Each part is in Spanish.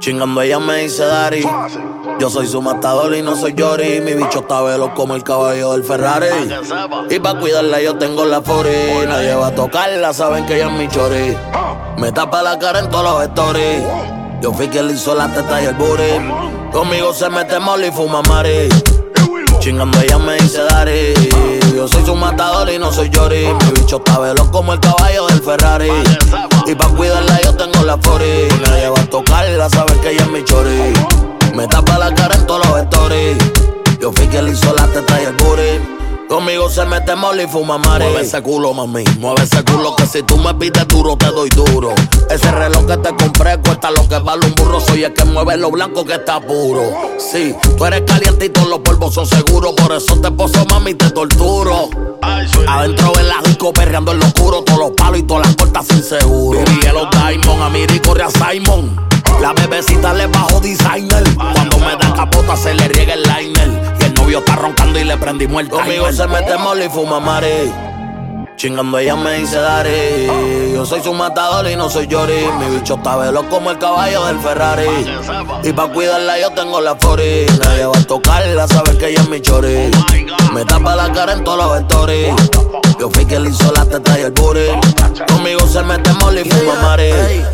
Chingando ella me dice Dari. Yo soy su matador y no soy Yori. Mi bicho está veloz como el caballo del Ferrari. Y pa' cuidarla yo tengo la Fori. Nadie va a tocarla, saben que ella es mi chori. Me tapa la cara en todos los stories. Yo fui quien le hizo la teta y el booty. Conmigo se mete Molly y fuma Mari. Chingando ella me dice Dari. Yo soy su matador y no soy Yori. Mi bicho está veloz como el caballo del Ferrari. Y pa' cuidarla yo tengo la Fori. Nadie va a tocarla, saben que ella es mi chori. Me tapa la cara en todos los stories. Yo fui quien le hizo la teta y el booty. Conmigo se mete Molly y fuma Mari. Mueve ese culo, mami, mueve ese culo, que si tú me pides duro, te doy duro. Ese reloj que te compré cuesta lo que vale un burro. Soy el que mueve lo blanco que está puro. Sí, tú eres caliente y todos los polvos son seguros. Por eso te poso, mami, te torturo. Adentro del disco perreando en lo oscuro. Todos los palos y todas las cortas sin seguro. Y a los Diamond, a Miri corre a Simon. La bebecita le bajó designer. Cuando me da capota se le riega el liner. Y el novio está roncando y le prendimos el timer. Conmigo se mete Molly y fuma Mari. Chingando ella me dice Dari. Yo soy su matador y no soy Yori. Mi bicho está veloz como el caballo del Ferrari. Y pa' cuidarla yo tengo la Fori. Nadie va a tocarla, sabe que ella es mi chori. Me tapa la cara en todos los stories. Yo fui quien le hizo la teta y el booty. Conmigo se mete Molly y fuma Mari.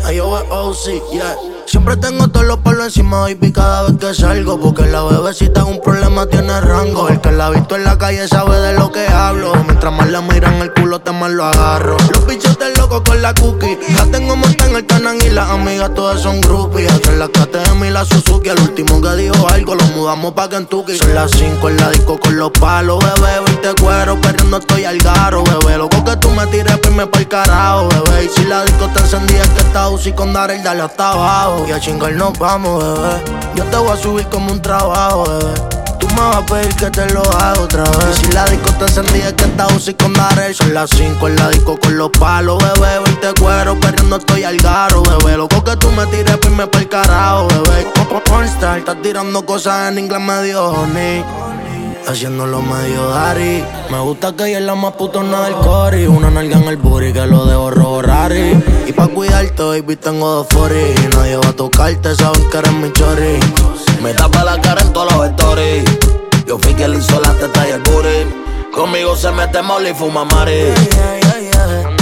Siempre tengo todos los palos encima, baby, cada vez que salgo. Porque la bebecita es un problema, tiene rango. El que la ha visto en la calle sabe de lo que hablo. Mientras más la miran el culo, te más lo agarro. Los bichos te locos con la cookie. La tengo montada en el Canan y las amigas todas son groupies. Entre la KTM y la Suzuki, el último que dijo algo lo mudamos pa' Kentucky. Son las 5 en la disco con los palos, bebé. 20 cuero, pero no estoy al garo, bebé. Loco que tú me tires, pirme pa'l carajo, bebé. Y si la disco te encendida es que está Uzi con Darel, dale hasta abajo. Y a chingar nos vamos, bebé. Yo te voy a subir como un trabajo, bebé. Tú me vas a pedir que te lo haga otra vez. Y si la disco te encendida es que está Uzi con Darel. Son las 5 en la disco con los palos, bebé. 20 cuero, pero no estoy al garo, bebé. Loco que tú me tires, pirme pa'l carajo, bebé. Pornstar, estás tirando cosas en inglés medio honey. Haciéndolo medio Dari. Me gusta que ella es la más putona del cori. Una nalga en el booty que lo dejo robo rari. Y pa' cuidarte, baby, tengo 2 Fori. Nadie va a tocarte, saben que eres mi chori. Me tapa la cara en todos los stories. Yo fui quien le hizo la teta y el booty. Conmigo se mete Molly y fuma Mari.